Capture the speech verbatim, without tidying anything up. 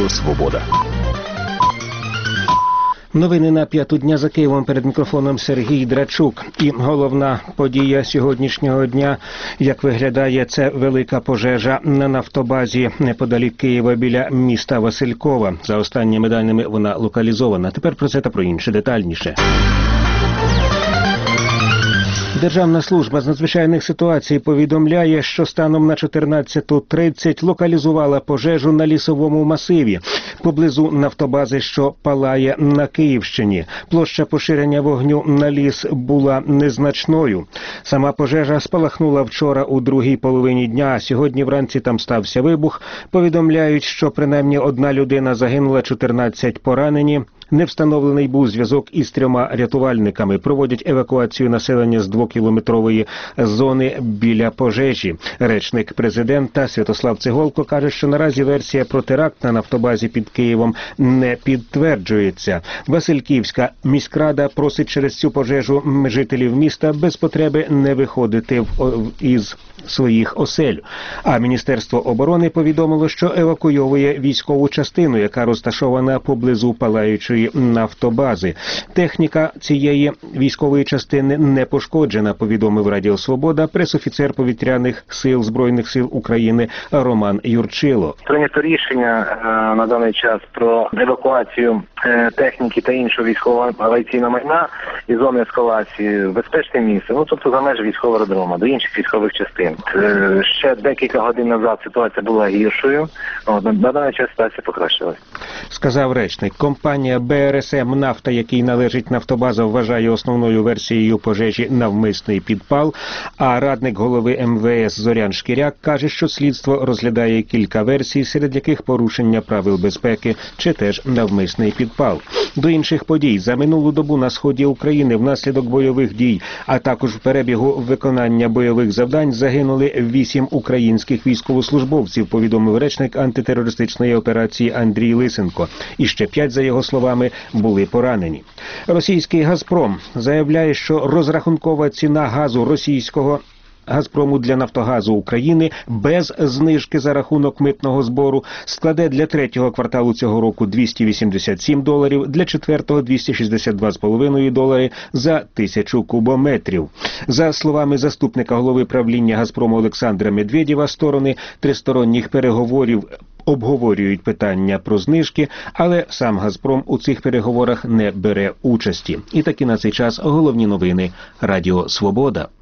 Радіо Свобода. Новини на п'яту дня за Києвом, перед мікрофоном Сергій Драчук. І головна подія сьогоднішнього дня, як виглядає, це велика пожежа на нафтобазі неподалік Києва біля міста Василькова. За останніми даними вона локалізована. Тепер про це та про інше детальніше. Державна служба з надзвичайних ситуацій повідомляє, що станом на чотирнадцяту тридцять локалізувала пожежу на лісовому масиві поблизу нафтобази, що палає на Київщині. Площа поширення вогню на ліс була незначною. Сама пожежа спалахнула вчора у другій половині дня, а сьогодні вранці там стався вибух. Повідомляють, що принаймні одна людина загинула, чотирнадцять поранені. Не встановлений був зв'язок із трьома рятувальниками. Проводять евакуацію населення з двокілометрової зони біля пожежі. Речник президента Святослав Цеголко каже, що наразі версія про теракт на нафтобазі під Києвом не підтверджується. Васильківська міськрада просить через цю пожежу жителів міста без потреби не виходити із своїх осель. А Міністерство оборони повідомило, що евакуйовує військову частину, яка розташована поблизу палаючої нафтобази. Техніка цієї військової частини не пошкоджена, повідомив Радіо Свобода пресофіцер повітряних сил Збройних сил України Роман Юрчило. Прийнято рішення е, на даний час про евакуацію е, техніки та іншого військового авіаційного майна із зони ескалації в безпечне місце, ну тобто за межі військового аеродрому, до інших військових частин. Е, ще декілька годин назад ситуація була гіршою, от, на даний час ситуація покращилась. Сказав речник. Компанія Б Р С М «Нафта», який належить нафтобаза, вважає основною версією пожежі навмисний підпал, а радник голови М В С Зорян Шкіряк каже, що слідство розглядає кілька версій, серед яких порушення правил безпеки чи теж навмисний підпал. До інших подій. За минулу добу на сході України внаслідок бойових дій, а також в перебігу виконання бойових завдань загинули вісім українських військовослужбовців, повідомив речник антитерористичної операції Андрій Лисенко. І ще п'ять, за його словами, були поранені. Російський «Газпром» заявляє, що розрахункова ціна газу російського «Газпрому» для «Нафтогазу України» без знижки за рахунок митного збору складе для третього кварталу цього року двісті вісімдесят сім доларів, для четвертого – двісті шістдесят два з половиною долари за тисячу кубометрів. За словами заступника голови правління «Газпрому» Олександра Медведєва, сторони тристоронніх переговорів обговорюють питання про знижки, але сам «Газпром» у цих переговорах не бере участі. І таки на цей час головні новини. Радіо Свобода.